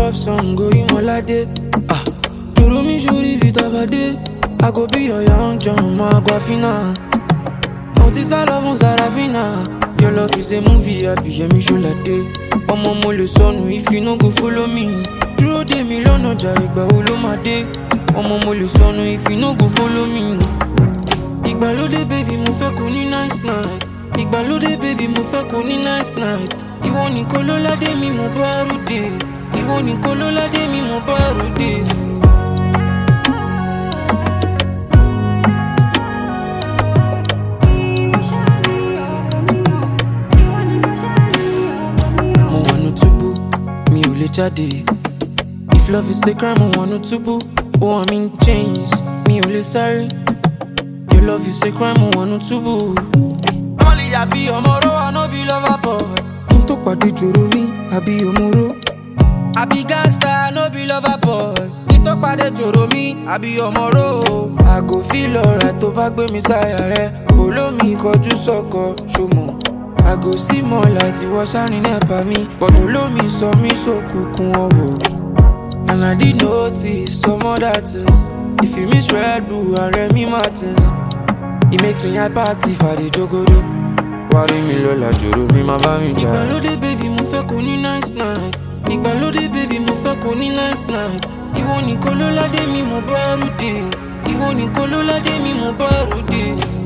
love song, go in Molade. Ah, Joro mi shuri vitabade. I go be your young John, ma guafina. Montisa love on Sarafina. Your love is a movie, I be Jemi Sholade. Omo mo le sonu if you no go follow me. Duro de mi lọ́nà jà ìgbà wo ló máa dé. Omo mo le sonu if you no go follow me. Ìgbàlódé baby mo fẹ́ kó ní nice night. Ìgbàlódé baby mo fẹ́ kó ní nice night. Ìwọ nìkan ló ládé mi mo bá ròde. Ìwọ nìkan ló ládé mi mo bá ròde. Mo wà nù túbú, mi ò lè jáde. If love is a crime, mo wà nù túbú. Oh, I'm in chains, mi ò lè sáré. Your love is a crime, mo wà nù túbú. Only I be ọmọró, I no be lover boy. Kí n tó pàdé jòrò mi, I be ọmọró. I be gangster, I no be lover boy. Kí n tó pàdé jòrò mi, I be ọmọró. I go feel alright tó bá gbé mi sáyà rẹ. Olómi kọjú sọ́kọ, ṣomọ. I go see more light, ìwọ ṣáni nepa mi. But olómi sọ mí sókùnkùn ọwọ́. And I did notice some other things. If you miss Red Bull and Remy Martins, it makes me hyperactive at the jogodo. Worry me lola joro mi ma bá mi jà. Ìgbàlódé baby mo fẹ́ kó ní nice night. Ìgbàlódé baby mo fẹ́ kó ní nice night. Ìwọ nìkan ló ládé mi mo bá ròde. Ìwọ nìkan ló ládé mi mo bá ròde.